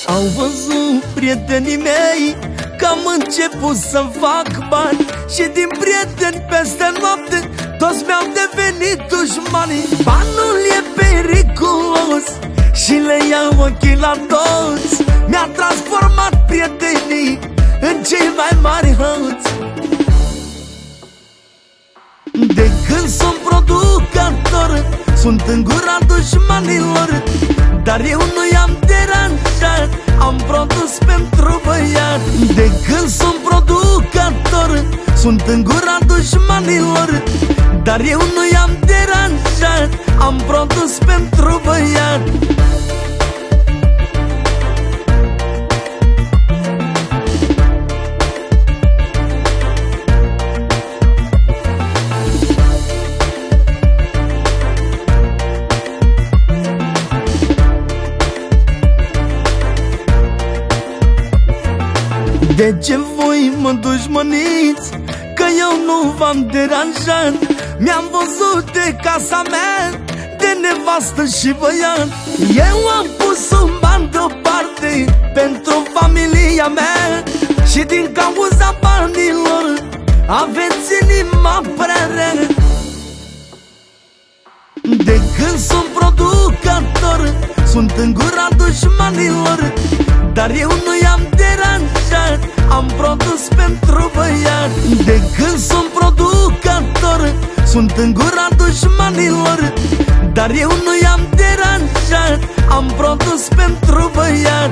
Au văzut prietenii mei că am început să fac bani și din prieteni peste noapte toți mi-au devenit dușmani. Banul e periculos și le iau ochii la toți. Mi-a transformat prietenii în cei mai mari hoți. De când sunt producător, sunt în gura dușmanilor, dar eu nu i-am deranjat, am produs pentru băiat. De când sunt producător, sunt în gura dușmanilor, dar eu nu i-am deranjat, am produs pentru băiat. De ce voi mă dușmăniți? Că eu nu v-am deranjat. Mi-am văzut de casa mea, de nevastă și băiat. Eu am pus un ban deoparte pentru familia mea și din cauza banilor aveți inima prea rea. De când sunt producător, sunt în gura dușmanilor, dar eu nu i-am deranjat, am produs pentru băiat. De când sunt producător, sunt în gura dușmanilor, dar eu nu i-am deranjat, am produs pentru băiat.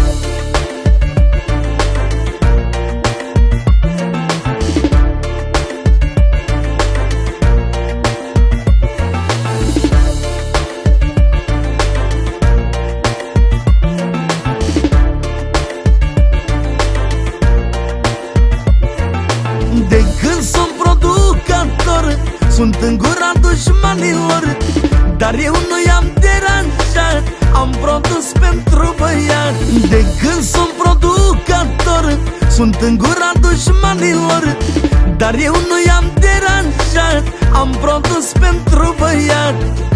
De când sunt producător, sunt în gura dușmanilor, dar eu nu i-am deranjat, am produs pentru băiat. De când sunt producător, sunt în gura dușmanilor, dar eu nu i-am deranjat, am produs pentru băiat.